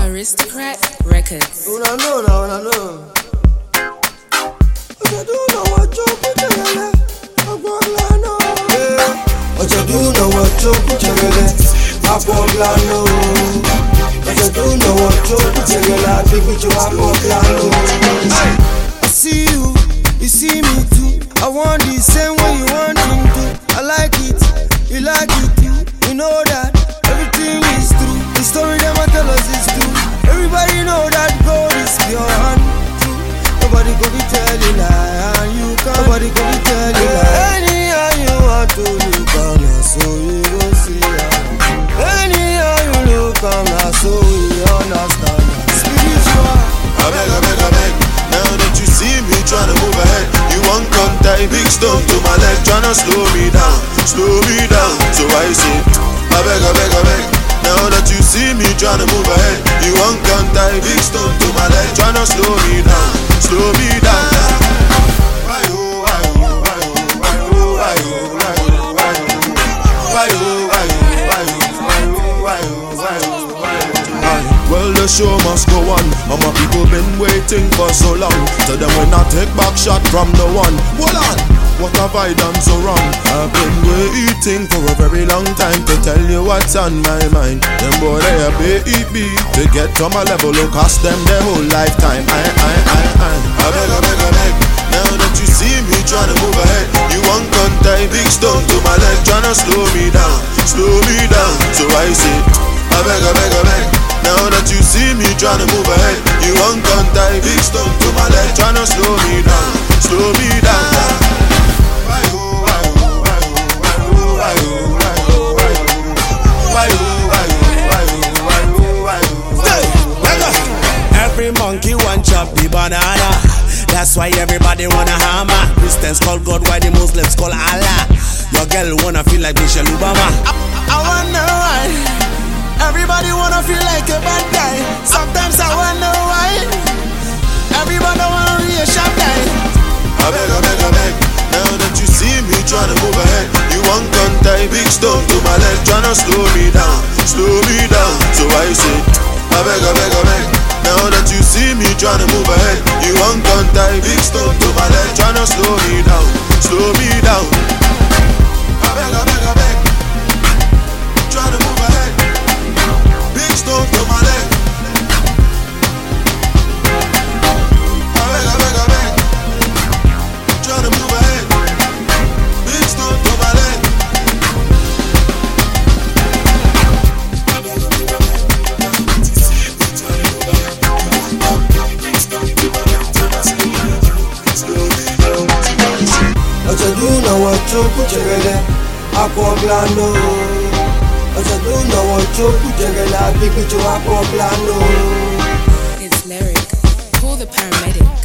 Aristocrat Records. Una no. Ojeduno wachokuchegele, akwoglano. Ojeduno wachokuchegele, akwoglano. Ojeduno wachokuchegele, abibicho akwoglano. I see you see me too. I want the same way you want him to. I like it, you like it too. You know that everything is true. The story them a tell us is true. Everybody know that God is pure and true. Nobody go be tell you lie, and you can't. Nobody go be tell you lie. Anyhow you want to look on us, so you go see her. Anyhow you look on us, so we understand us. Spiritual. I beg. Now that you see me tryna move ahead, you won't come tie big stone to my leg, tryna slow me down. So I say, I beg. Now that you see me tryna move ahead, you won't come tie big stone to my leg, tryna slow me down. Well, the show must go on. And my people been waiting for so long. Tell them when I take back shot from the one. Hold on, what have I done so wrong? I've been waiting for a very long time to tell you what's on my mind. Them boy they a baby to get to my level, will cost them their whole lifetime. I beg. Now that you see me tryna move ahead, you won't come tie big stone to my leg, tryna slow me down. So I say, I beg. Now that you see me tryna move ahead, you won't come tie big stone to my leg, tryna slow me down. Every monkey want chop the banana. That's why everybody wanna hammer. Christians call God, why the Muslims call Allah. Your girl wanna feel like Michelle Obama. I wonder why everybody wanna feel like a bad guy. Sometimes I wonder why everybody wanna be a sharp guy. I beg. Now that you see me tryna move ahead, you won't come tie big stone to my leg, tryna slow me down. So I say, I beg. Now that you see me tryna move ahead, you won't come tie big stone to my leg, tryna slow me down. I beg. Tryna move ahead, big stone to my leg. I beg. Tryna move ahead, big stone to my leg. Ojeduno wachokuchegele, akwoglano. Ojeduno wachokuchegele, abibicho akwoglano. It's lyric. Call the paramedic.